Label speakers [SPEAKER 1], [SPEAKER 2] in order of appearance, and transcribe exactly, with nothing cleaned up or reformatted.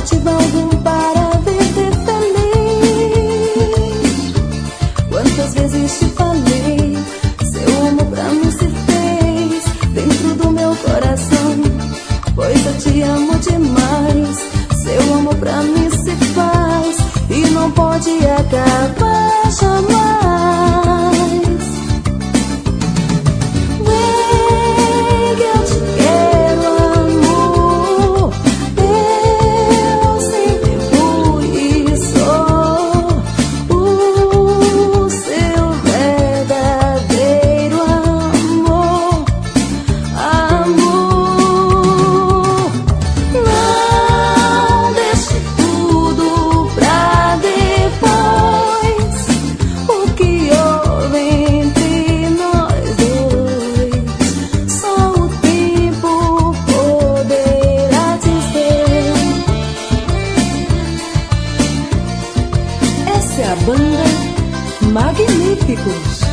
[SPEAKER 1] motivo algum para viver feliz. Quantas vezes te falei, seu amor pra mim se fez dentro do meu coração, pois eu te amo demais. Seu amor pra mim se faz e não pode acabar jamais. Vem que eu te quero, amor. Eu sempre fui e sou o seu verdadeiro amor. Amor, não deixe tudo pra depois. O que houve entre nós dois, só o tempo poderá dizer. Essa é a banda Magníficos.